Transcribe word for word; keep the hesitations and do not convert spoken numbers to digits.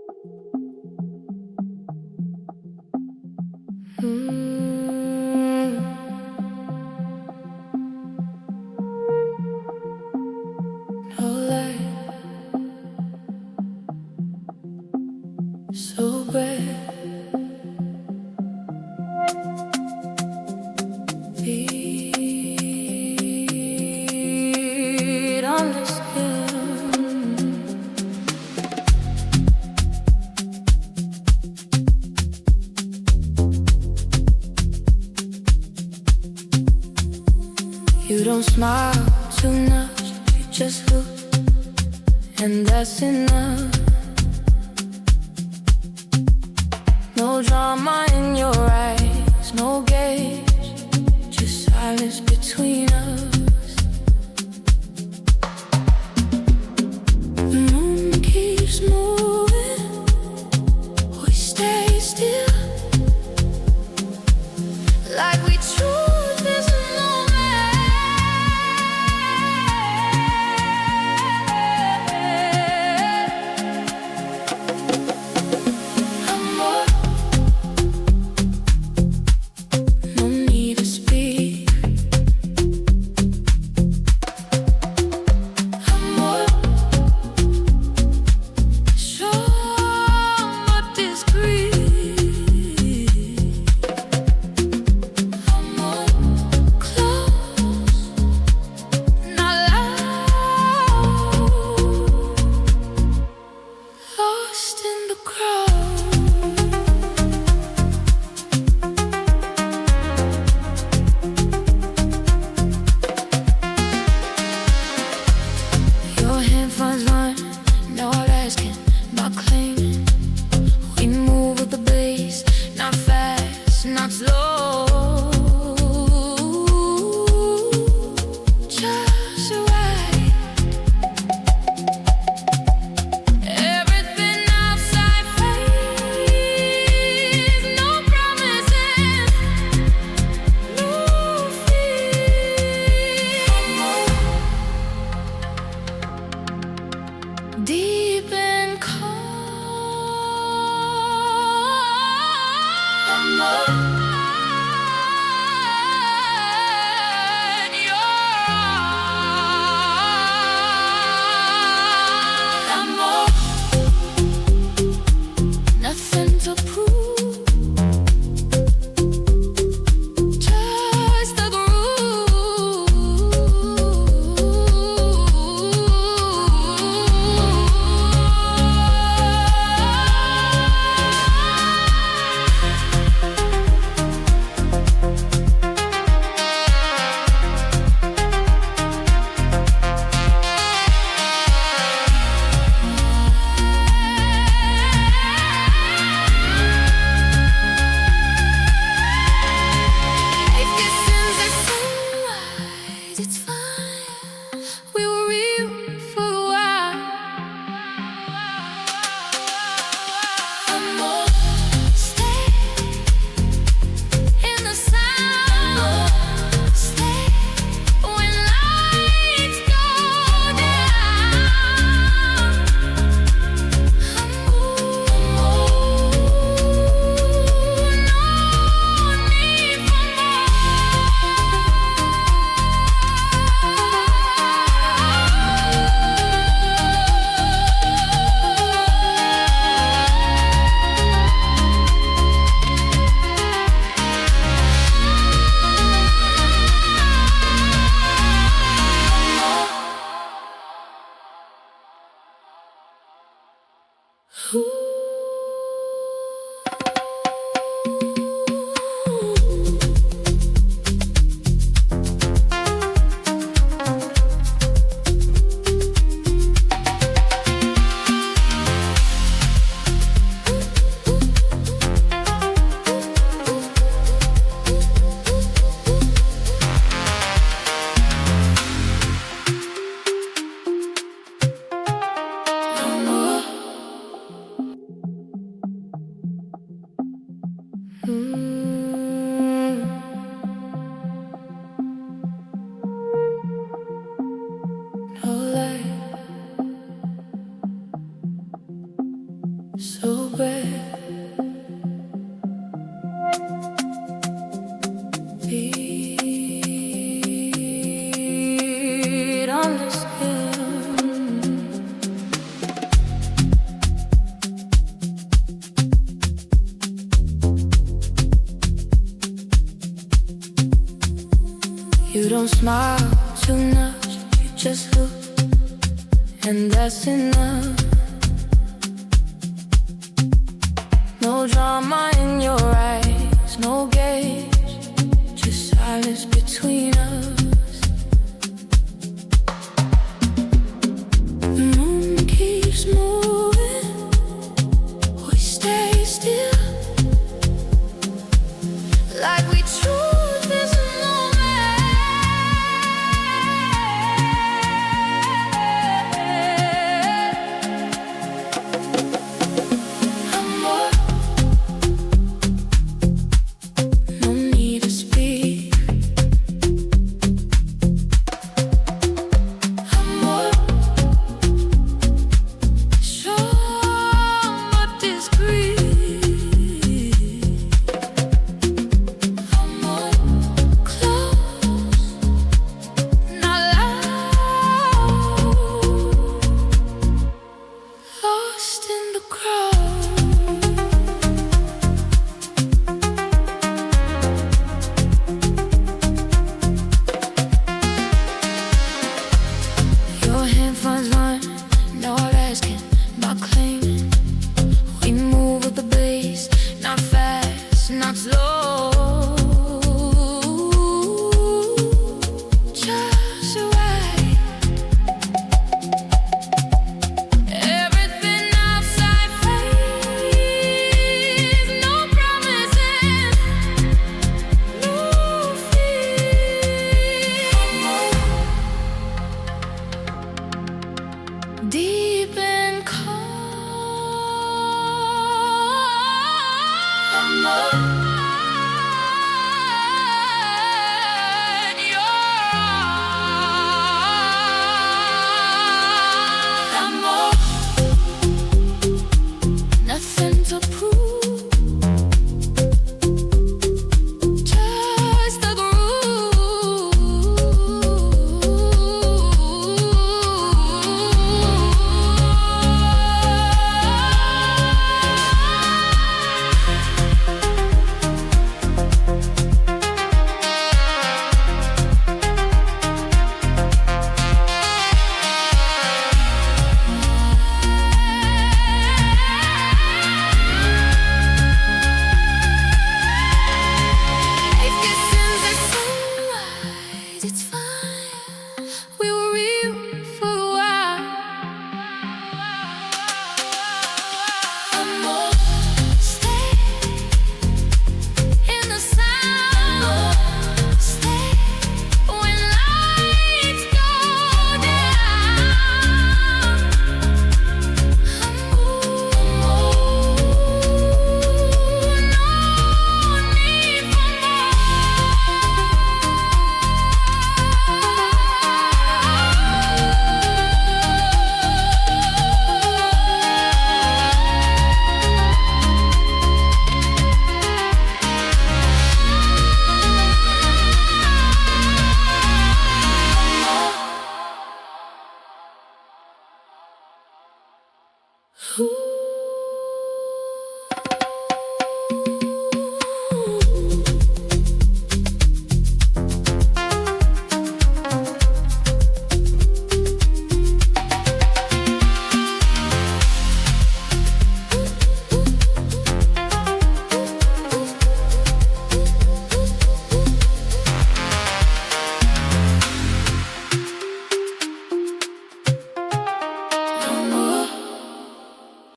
You don't smile too much, you just look, and that's enough. No drama in your eyes, no gauge, just silence between us. The moon keeps moving, we stay still, like we choose this moment. Amor, no need to speak. Amor, sure but discreet. Amor, close, not loud, lost in the crowd. Your hand finds mine, not asking, not claiming. We move with the bass, not fast, not slow. Just right. Everything outside fades, no promises, no fear. Deep and calm, in your arms. Amor, nothing to prove, just the Life gets in the sunrise, it's fine. We were real for a while. Amor, stay in the sound. Stay when lights go down. Amor, no need for Amor, so bad. Beat on the skin. You don't smile too much, you just look, and that's enough. No drama in your eyes, no gauge, just silence between us. The moon keeps moving, we stay still, like we choose this moment. Amor, no need to speak. Amor, sure but discreet. Amor, close, not loud, lost in the crowd. Your hand finds mine, no asking, not claiming. We move with the bass, not fast, not slow. Just right. Everything outside fades, no promises, no fear. Deep and calm, in your arms. Amor, nothing to prove, just the If this ends at sunrise, it's fine. We were real for a while. Amor, stay in the sound. Stay when lights go down. Amor, no need for more. Ooh.